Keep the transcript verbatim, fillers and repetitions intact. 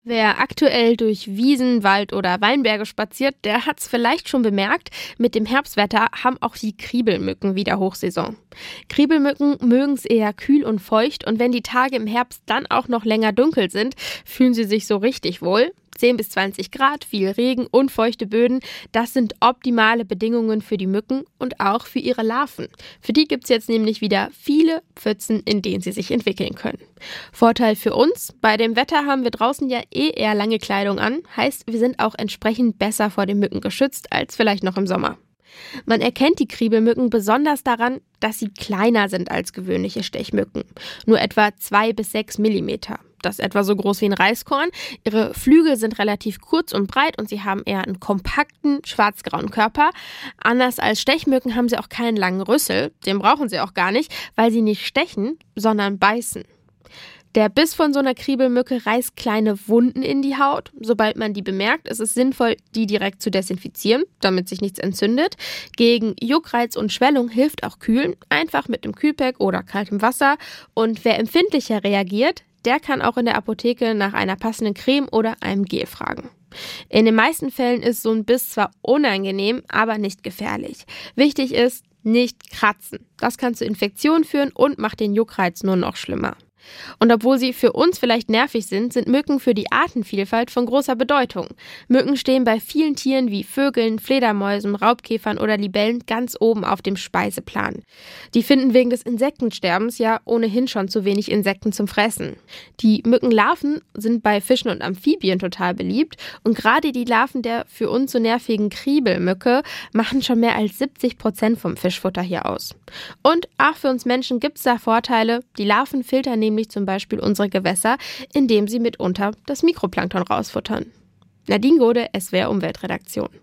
Wer aktuell durch Wiesen, Wald oder Weinberge spaziert, der hat's vielleicht schon bemerkt, mit dem Herbstwetter haben auch die Kriebelmücken wieder Hochsaison. Kriebelmücken mögen's eher kühl und feucht und wenn die Tage im Herbst dann auch noch länger dunkel sind, fühlen sie sich so richtig wohl. zehn bis zwanzig Grad, viel Regen und feuchte Böden, das sind optimale Bedingungen für die Mücken und auch für ihre Larven. Für die gibt's jetzt nämlich wieder viele Pfützen, in denen sie sich entwickeln können. Vorteil für uns, bei dem Wetter haben wir draußen ja eh eher lange Kleidung an, heißt, wir sind auch entsprechend besser vor den Mücken geschützt als vielleicht noch im Sommer. Man erkennt die Kriebelmücken besonders daran, dass sie kleiner sind als gewöhnliche Stechmücken. Nur etwa zwei bis sechs Millimeter. Das ist etwa so groß wie ein Reiskorn. Ihre Flügel sind relativ kurz und breit und sie haben eher einen kompakten, schwarzgrauen Körper. Anders als Stechmücken haben sie auch keinen langen Rüssel. Den brauchen sie auch gar nicht, weil sie nicht stechen, sondern beißen. Der Biss von so einer Kriebelmücke reißt kleine Wunden in die Haut. Sobald man die bemerkt, ist es sinnvoll, die direkt zu desinfizieren, damit sich nichts entzündet. Gegen Juckreiz und Schwellung hilft auch Kühlen, einfach mit einem Kühlpack oder kaltem Wasser. Und wer empfindlicher reagiert, der kann auch in der Apotheke nach einer passenden Creme oder einem Gel fragen. In den meisten Fällen ist so ein Biss zwar unangenehm, aber nicht gefährlich. Wichtig ist, nicht kratzen. Das kann zu Infektionen führen und macht den Juckreiz nur noch schlimmer. Und obwohl sie für uns vielleicht nervig sind, sind Mücken für die Artenvielfalt von großer Bedeutung. Mücken stehen bei vielen Tieren wie Vögeln, Fledermäusen, Raubkäfern oder Libellen ganz oben auf dem Speiseplan. Die finden wegen des Insektensterbens ja ohnehin schon zu wenig Insekten zum Fressen. Die Mückenlarven sind bei Fischen und Amphibien total beliebt und gerade die Larven der für uns so nervigen Kriebelmücke machen schon mehr als siebzig Prozent vom Fischfutter hier aus. Und auch für uns Menschen gibt es da Vorteile. Die Larven filtern nämlich zum Beispiel unsere Gewässer, indem sie mitunter das Mikroplankton rausfuttern. Nadine Gode, S W R Umweltredaktion.